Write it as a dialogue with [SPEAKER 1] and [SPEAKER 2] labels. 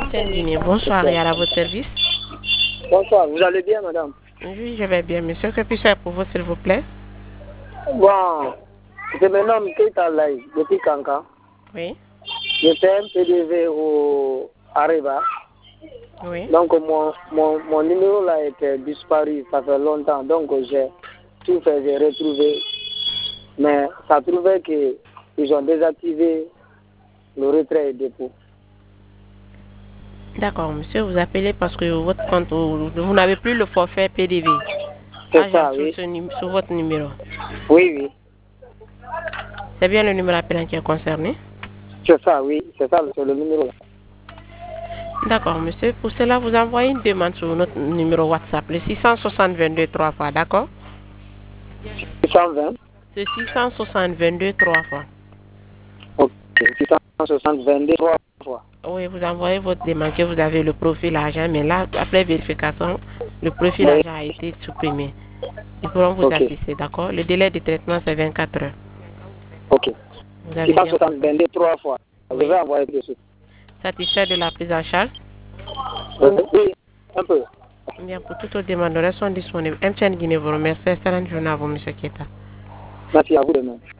[SPEAKER 1] MTN Guinée, bonsoir et à votre service.
[SPEAKER 2] Bonsoir, vous allez bien, madame?
[SPEAKER 1] Oui, je vais bien, monsieur. Que puis-je faire pour vous, s'il vous plaît?
[SPEAKER 2] Bon, je me nomme Keita Lai, depuis Kanka.
[SPEAKER 1] Oui.
[SPEAKER 2] Je fais un PDV au Areva.
[SPEAKER 1] Oui.
[SPEAKER 2] Donc, mon numéro là était disparu, ça fait longtemps. Donc, j'ai tout fait, j'ai retrouvé. Mais ça trouvait qu'ils ont désactivé le retrait et dépôt.
[SPEAKER 1] D'accord, monsieur, vous appelez parce que votre compte, vous n'avez plus le forfait PDV.
[SPEAKER 2] C'est ça,
[SPEAKER 1] Sur,
[SPEAKER 2] oui.
[SPEAKER 1] sur votre numéro.
[SPEAKER 2] Oui, oui.
[SPEAKER 1] C'est bien le numéro appelant qui est concerné?
[SPEAKER 2] C'est ça, oui. C'est ça, c'est le numéro là.
[SPEAKER 1] D'accord, monsieur. Pour cela, vous envoyez une demande sur notre numéro WhatsApp, le 660 22 3 fois, d'accord?
[SPEAKER 2] 620.
[SPEAKER 1] C'est 660 22 3 fois.
[SPEAKER 2] Ok, 660 22 fois.
[SPEAKER 1] Oui, vous envoyez votre demande que vous avez le profil agent, mais là, après vérification, le profil
[SPEAKER 2] Oui.
[SPEAKER 1] agent a été supprimé. Ils pourront vous
[SPEAKER 2] Ok.
[SPEAKER 1] assister, d'accord? Le délai de traitement, c'est 24 heures.
[SPEAKER 2] Ok.
[SPEAKER 1] Vous avez bien
[SPEAKER 2] 660 22 3 fois.
[SPEAKER 1] Oui.
[SPEAKER 2] Je vais envoyer dessus.
[SPEAKER 1] Satisfait de la prise en charge?
[SPEAKER 2] Oui, un peu.
[SPEAKER 1] Bien, pour toutes vos demandes, sont disponibles. MTN Guinée vous remercie. Excellente journée à vous, monsieur Keta.
[SPEAKER 2] Merci à vous de même.